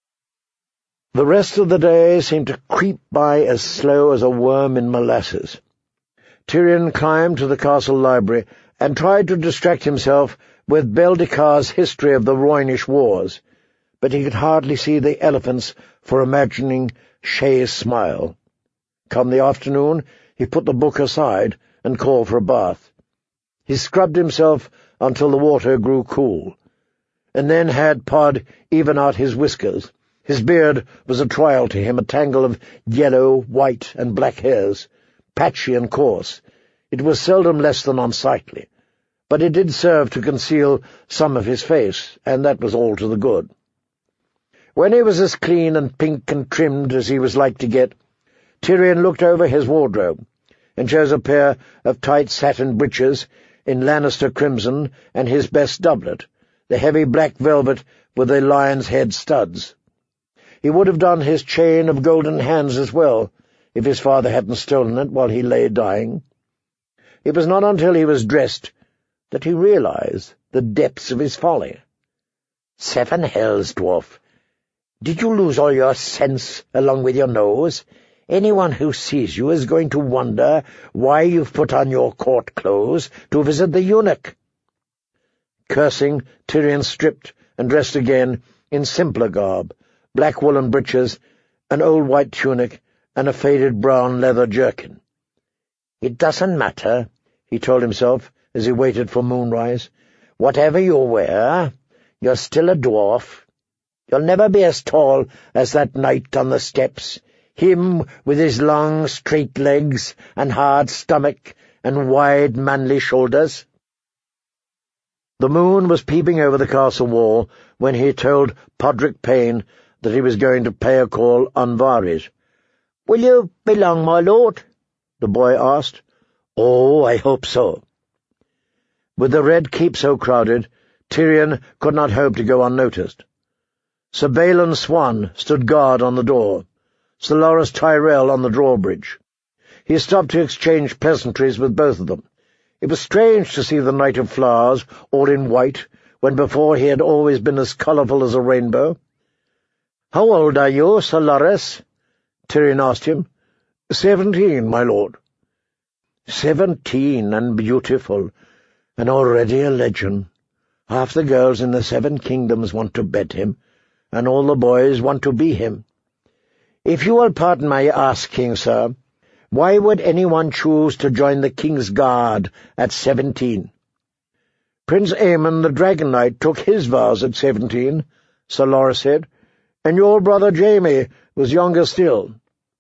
The rest of the day seemed to creep by as slow as a worm in molasses. Tyrion climbed to the castle library and tried to distract himself with Beldicar's history of the Rhoynish Wars, but he could hardly see the elephants for imagining Shay's smile. Come the afternoon, he put the book aside and called for a bath. He scrubbed himself until the water grew cool, and then had Pod even out his whiskers. His beard was a trial to him, a tangle of yellow, white, and black hairs, patchy and coarse. It was seldom less than unsightly, but it did serve to conceal some of his face, and that was all to the good. When he was as clean and pink and trimmed as he was like to get, Tyrion looked over his wardrobe, and chose a pair of tight satin breeches in Lannister crimson and his best doublet, the heavy black velvet with the lion's head studs. He would have done his chain of golden hands as well, if his father hadn't stolen it while he lay dying. It was not until he was dressed that he realized the depths of his folly. Seven hells, dwarf! Did you lose all your sense along with your nose? Anyone who sees you is going to wonder why you've put on your court clothes to visit the eunuch. Cursing, Tyrion stripped and dressed again in simpler garb, black woolen breeches, an old white tunic, and a faded brown leather jerkin. It doesn't matter, he told himself as he waited for moonrise. Whatever you wear, you're still a dwarf. You'll never be as tall as that knight on the steps, him with his long, straight legs and hard stomach and wide, manly shoulders. The moon was peeping over the castle wall when he told Podrick Payne that he was going to pay a call on Varys. "Will you be long, my lord?" the boy asked. "Oh, I hope so." With the Red Keep so crowded, Tyrion could not hope to go unnoticed. Sir Balon Swan stood guard on the door, Sir Loras Tyrell on the drawbridge. He stopped to exchange pleasantries with both of them. It was strange to see the Knight of Flowers all in white, when before he had always been as colourful as a rainbow. "How old are you, Sir Loras?" Tyrion asked him. "Seventeen, my lord." Seventeen, and beautiful, and already a legend. Half the girls in the Seven Kingdoms want to bed him, and all the boys want to be him. If you will pardon my asking, sir, why would anyone choose to join the King's Guard at seventeen? Prince Aemon the Dragon Knight took his vows at seventeen, Sir Loras said, and your brother Jaime was younger still.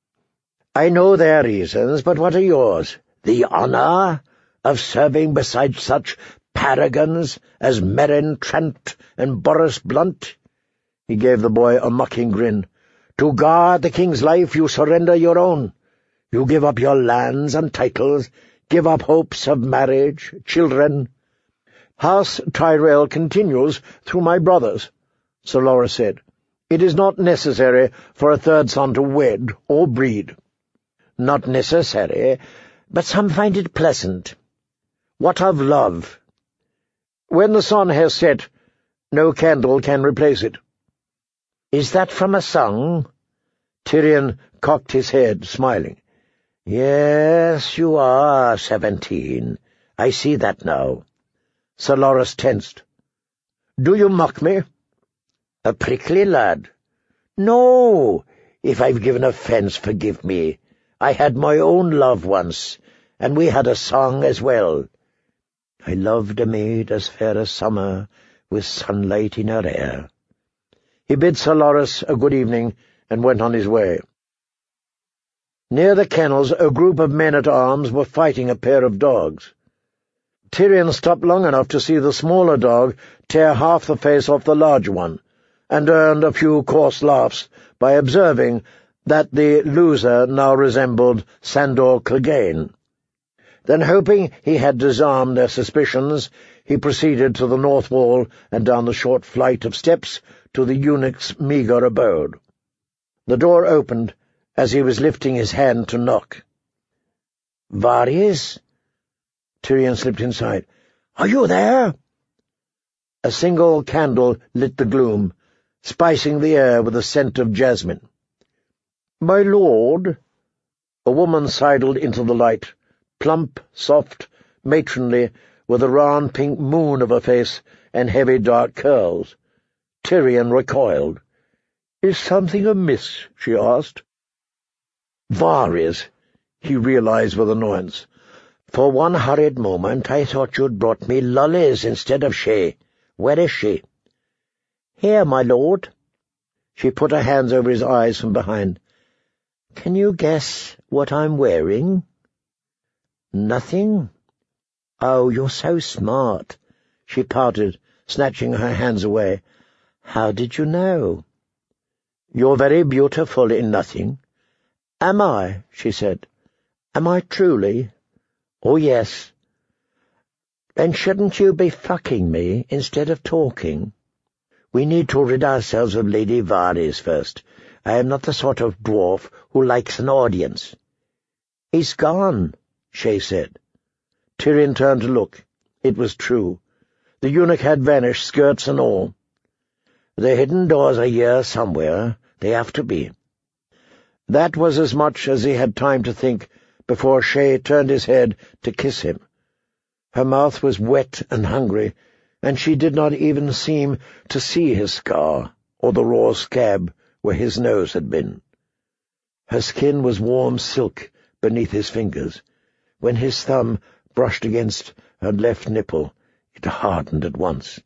I know their reasons, but what are yours? The honour of serving beside such paragons as Meryn Trant and Boris Blunt? He gave the boy a mocking grin. To guard the king's life you surrender your own. You give up your lands and titles, give up hopes of marriage, children. House Tyrell continues through my brothers, Sir Loras said. It is not necessary for a third son to wed or breed. Not necessary, but some find it pleasant. What of love? When the sun has set, No candle can replace it. Is that from a song? Tyrion cocked his head, smiling. Yes, you are seventeen. I see that now. Sir Loras tensed. Do you mock me? A prickly lad. No, if I've given offence, forgive me. I had my own love once, and we had a song as well. I loved a maid as fair as summer, with sunlight in her hair. He bid Sir Loras a good evening, and went on his way. Near the kennels a group of men-at-arms were fighting a pair of dogs. Tyrion stopped long enough to see the smaller dog tear half the face off the larger one, and earned a few coarse laughs by observing that the loser now resembled Sandor Clegane. Then, hoping he had disarmed their suspicions, he proceeded to the north wall and down the short flight of steps to the eunuch's meagre abode. The door opened as he was lifting his hand to knock. "Varys?" Tyrion slipped inside. "Are you there?" A single candle lit the gloom, spicing the air with the scent of jasmine. "My lord?" A woman sidled into the light, plump, soft, matronly, with a round pink moon of a face and heavy dark curls. Tyrion recoiled. "Is something amiss?" she asked. "Varys," he realized with annoyance. "For one hurried moment I thought you'd brought me lollies instead of Shay. Where is she?" "Here, my lord." She put her hands over his eyes from behind. "Can you guess what I'm wearing?" "Nothing." "Oh, you're so smart." She pouted, snatching her hands away. "How did you know?" "You're very beautiful in nothing." "Am I?" she said. "Am I truly?" "Oh, yes." "Then shouldn't you be fucking me instead of talking? We need to rid ourselves of Lady Varys first. I am not the sort of dwarf who likes an audience." "He's gone," Shay said. Tyrion turned to look. It was true. The eunuch had vanished, skirts and all. "The hidden doors are here somewhere. They have to be." That was as much as he had time to think before Shay turned his head to kiss him. Her mouth was wet and hungry, and she did not even seem to see his scar, or the raw scab where his nose had been. Her skin was warm silk beneath his fingers. When his thumb brushed against her left nipple, it hardened at once.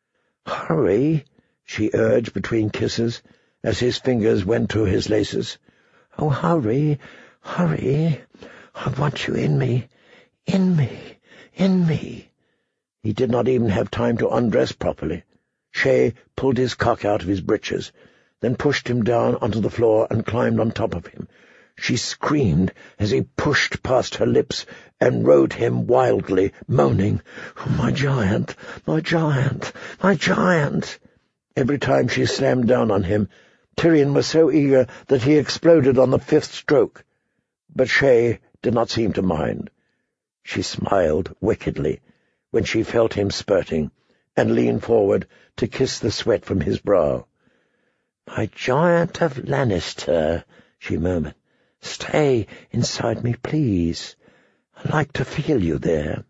"Hurry," she urged between kisses, as his fingers went to his laces. "Oh, hurry, hurry. I want you in me, in me, in me." He did not even have time to undress properly. Shay pulled his cock out of his breeches, then pushed him down onto the floor and climbed on top of him. She screamed as he pushed past her lips and rode him wildly, moaning, "Oh, my giant, my giant, my giant!" Every time she slammed down on him, Tyrion was so eager that he exploded on the fifth stroke. But Shay did not seem to mind. She smiled wickedly when she felt him spurting, and leaned forward to kiss the sweat from his brow. "My giant of Lannister," she murmured. "Stay inside me, please. I like to feel you there."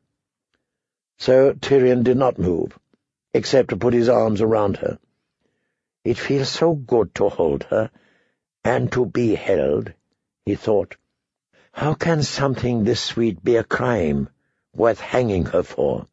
So Tyrion did not move, except to put his arms around her. "It feels so good to hold her, and to be held," he thought. "How can something this sweet be a crime, worth hanging her for?"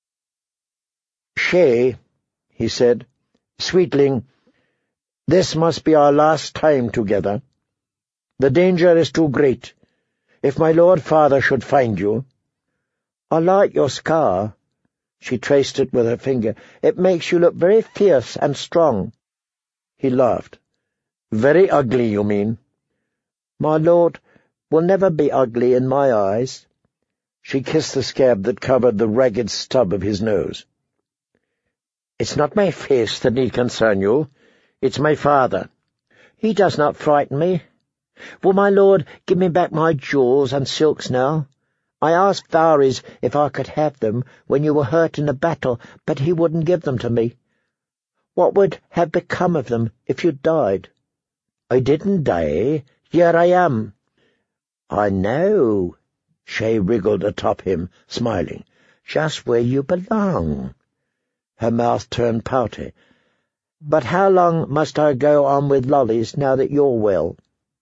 "Shay," he said, "sweetling, this must be our last time together. The danger is too great. If my lord father should find you—" "I like your scar." She traced it with her finger. "It makes you look very fierce and strong." He laughed. "Very ugly, you mean?" "My lord will never be ugly in my eyes." She kissed the scab that covered the ragged stub of his nose. "It's not my face that need concern you. It's my father. He does not frighten me. Will my lord give me back my jewels and silks now? I asked Varys if I could have them when you were hurt in the battle, but he wouldn't give them to me. What would have become of them if you'd died?" "I didn't die. Here I am." "I know." Shay wriggled atop him, smiling. "Just where you belong." Her mouth turned pouty. "But how long must I go on with lollies now that you're well?"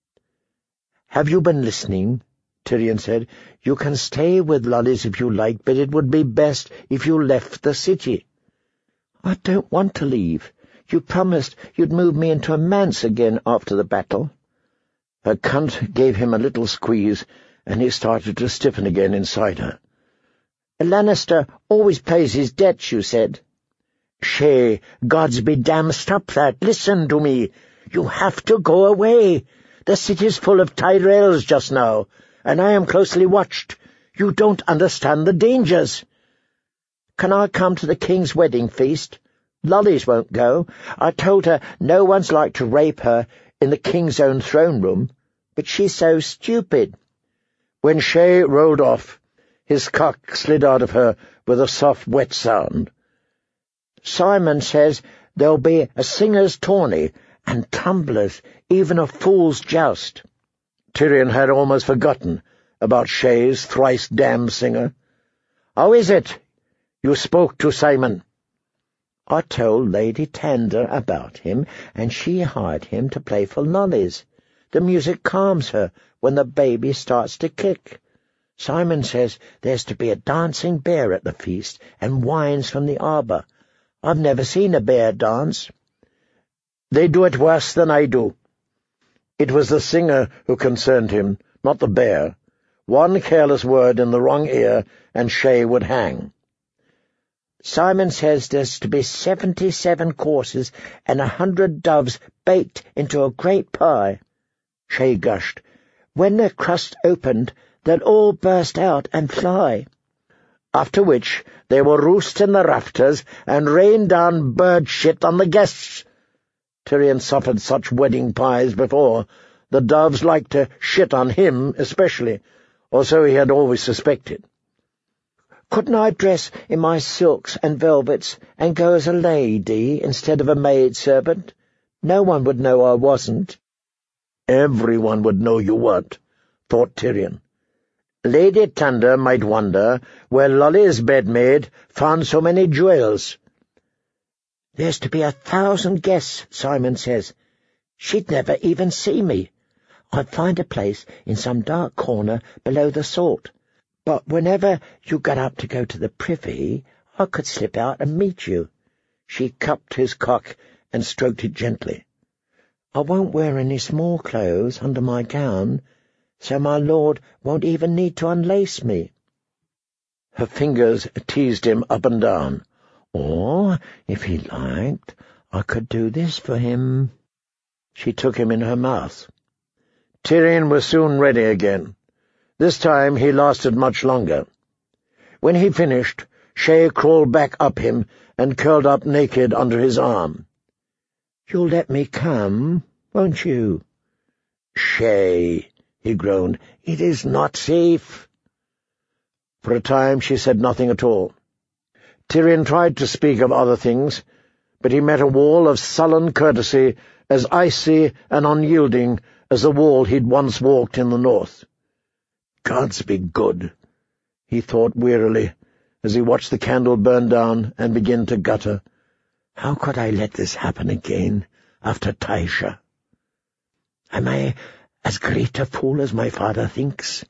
"Have you been listening?" Tyrion said. "You can stay with lollies if you like, but it would be best if you left the city." "I don't want to leave. You promised you'd move me into a manse again after the battle." Her cunt gave him a little squeeze, and he started to stiffen again inside her. "A Lannister always pays his debts, you said." "Shay, gods be damned, stop that. Listen to me. You have to go away. The city's full of Tyrells just now, and I am closely watched. You don't understand the dangers." "Can I come to the king's wedding feast?" "Lollies won't go. I told her no one's like to rape her in the king's own throne room, but she's so stupid." When Shay rolled off, his cock slid out of her with a soft, wet sound. "Simon says there'll be a singer's tourney, and tumblers, even a fool's joust." Tyrion had almost forgotten about Shay's thrice-damned singer. "How is it? You spoke to Simon?" "I told Lady Tanda about him, and she hired him to play for lollies. The music calms her when the baby starts to kick. Simon says there's to be a dancing bear at the feast, and wines from the arbour. I've never seen a bear dance." "They do it worse than I do." It was the singer who concerned him, not the bear. One careless word in the wrong ear, and Shay would hang. "Simon says there's to be seventy-seven courses and a hundred doves baked into a great pie." Shay gushed. "When the crust opened, they'll all burst out and fly." "After which they will roost in the rafters and rain down bird shit on the guests." Tyrion suffered such wedding pies before. The doves liked to shit on him especially, or so he had always suspected. "Couldn't I dress in my silks and velvets and go as a lady instead of a maid-servant? No one would know I wasn't." "Everyone would know you weren't," thought Tyrion. "Lady Tanda might wonder where Lolly's bedmaid found so many jewels." "There's to be a thousand guests, Simon says. She'd never even see me. I'd find a place in some dark corner below the salt. But whenever you got up to go to the privy, I could slip out and meet you." She cupped his cock and stroked it gently. "I won't wear any small clothes under my gown, so my lord won't even need to unlace me." Her fingers teased him up and down. "Or, if he liked, I could do this for him." She took him in her mouth. Tyrion was soon ready again. This time he lasted much longer. When he finished, Shay crawled back up him and curled up naked under his arm. "You'll let me come, won't you?" "Shay," he groaned, "it is not safe." For a time she said nothing at all. Tyrion tried to speak of other things, but he met a wall of sullen courtesy as icy and unyielding as the wall he'd once walked in the north. "Gods be good," he thought wearily, as he watched the candle burn down and begin to gutter. "How could I let this happen again, after Tysha? Am I as great a fool as my father thinks?"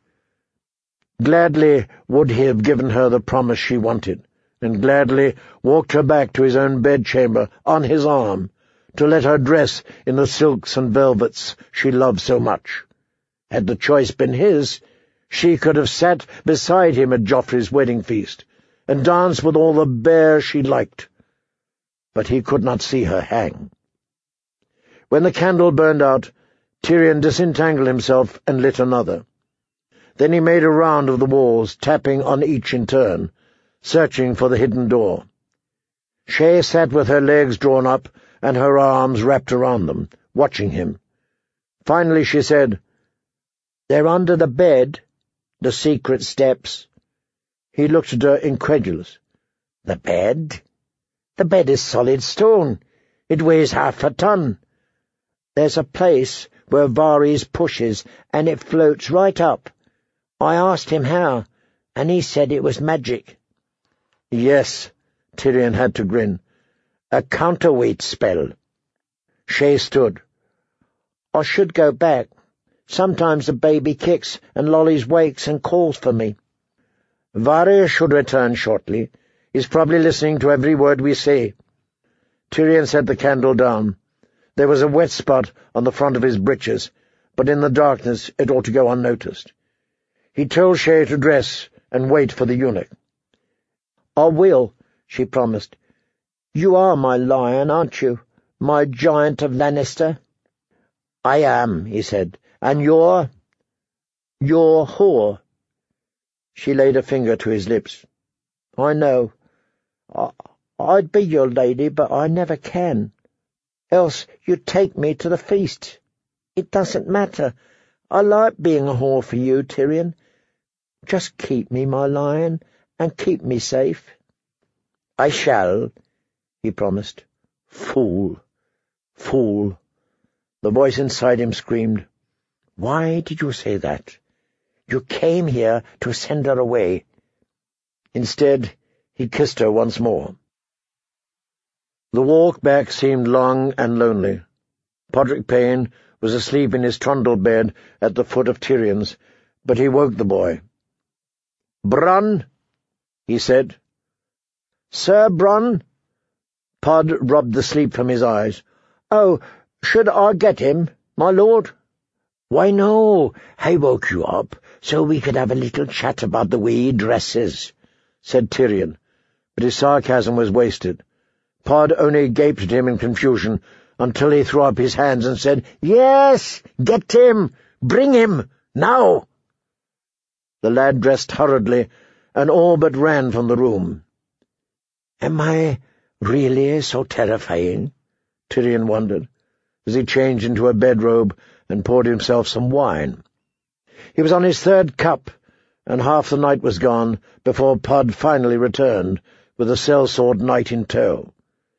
Gladly would he have given her the promise she wanted, and gladly walked her back to his own bedchamber on his arm, to let her dress in the silks and velvets she loved so much. Had the choice been his, she could have sat beside him at Joffrey's wedding feast, and danced with all the bears she liked. But he could not see her hang. When the candle burned out, Tyrion disentangled himself and lit another. Then he made a round of the walls, tapping on each in turn, searching for the hidden door. Shay sat with her legs drawn up and her arms wrapped around them, watching him. Finally she said, "They're under the bed, the secret steps." He looked at her incredulous. "The bed? The bed is solid stone. It weighs half a ton. There's a place where Varys pushes, and it floats right up. I asked him how, and he said it was magic." "Yes," Tyrion had to grin. "A counterweight spell." Shay stood. "I should go back. Sometimes the baby kicks, and Lollies wakes and calls for me." "Varys should return shortly. He's probably listening to every word we say." Tyrion set the candle down. There was a wet spot on the front of his breeches, but in the darkness it ought to go unnoticed. He told Shay to dress and wait for the eunuch. "I will," she promised. "You are my lion, aren't you? My giant of Lannister?" "I am," he said. "And you're—" "You're whore." She laid a finger to his lips. "I know. I, I'd be your lady, but I never can. Else you'd take me to the feast. It doesn't matter. I like being a whore for you, Tyrion. Just keep me, my lion, and keep me safe." "I shall," he promised. "Fool! Fool!" The voice inside him screamed. "Why did you say that? You came here to send her away." Instead, he kissed her once more. The walk back seemed long and lonely. Podrick Payne was asleep in his trundle bed at the foot of Tyrion's, but he woke the boy. "Bronn," he said. "Sir Bronn?" Pod rubbed the sleep from his eyes. "Oh, should I get him, my lord?" "Why, no. I woke you up so we could have a little chat about the way he dresses," said Tyrion, but his sarcasm was wasted. Pod only gaped at him in confusion until he threw up his hands and said, "Yes, get him! Bring him! Now!" The lad dressed hurriedly and all but ran from the room. "Am I really so terrifying?" Tyrion wondered, as he changed into a bedrobe and poured himself some wine. He was on his third cup, and half the night was gone before Pod finally returned, with a sellsword knight in tow.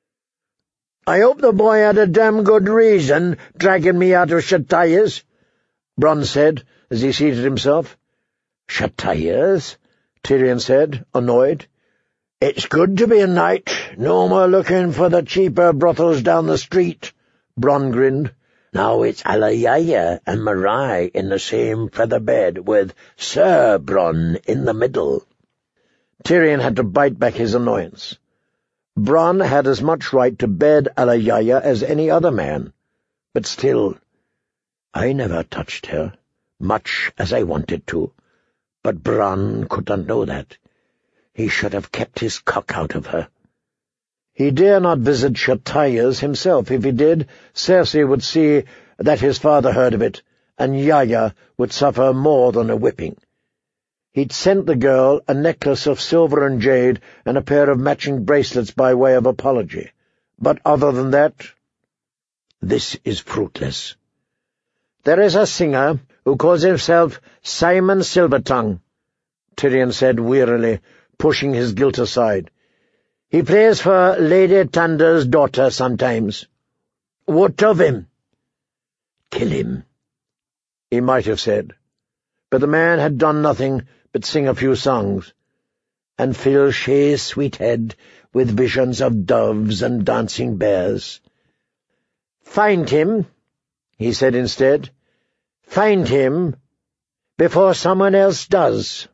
"I hope the boy had a damn good reason dragging me out of Shattaire's," Bronn said, as he seated himself. "Shattaire's?" Tyrion said, annoyed. "It's good to be a knight. No more looking for the cheaper brothels down the street," Bronn grinned. "Now it's Alayaya and Marai in the same feather bed, with Sir Bronn in the middle." Tyrion had to bite back his annoyance. Bronn had as much right to bed Alayaya as any other man. But still, I never touched her, much as I wanted to. But Bronn could not know that. He should have kept his cock out of her. He dare not visit Shattaire's himself. If he did, Cersei would see that his father heard of it, and Yaya would suffer more than a whipping. He'd sent the girl a necklace of silver and jade and a pair of matching bracelets by way of apology. But other than that, this is fruitless. "There is a singer who calls himself Simon Silvertongue," Tyrion said wearily, pushing his guilt aside. "He plays for Lady Tander's daughter sometimes." "What of him?" "Kill him," he might have said. But the man had done nothing but sing a few songs, and fill Shay's sweet head with visions of doves and dancing bears. "Find him," he said instead. "Find him before someone else does."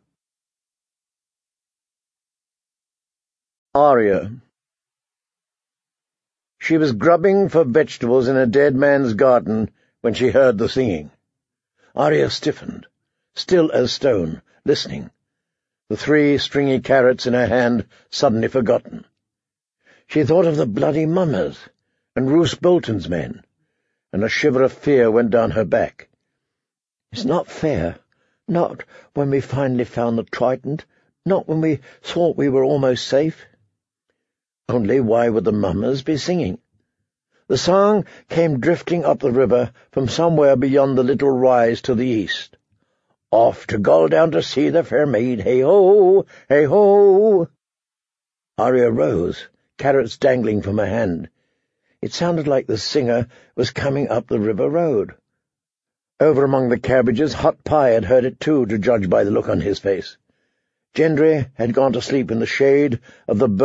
Arya. She was grubbing for vegetables in a dead man's garden when she heard the singing. Arya stiffened, still as stone, listening, the three stringy carrots in her hand suddenly forgotten. She thought of the bloody mummers and Roose Bolton's men, and a shiver of fear went down her back. It's not fair, not when we finally found the Trident, not when we thought we were almost safe. Only why would the mummers be singing? The song came drifting up the river from somewhere beyond the little rise to the east. "Off to Goldown to see the fair maid, hey-ho, hey-ho." Arya rose, carrots dangling from her hand. It sounded like the singer was coming up the river road. Over among the cabbages, Hot Pie had heard it too, to judge by the look on his face. Gendry had gone to sleep in the shade of the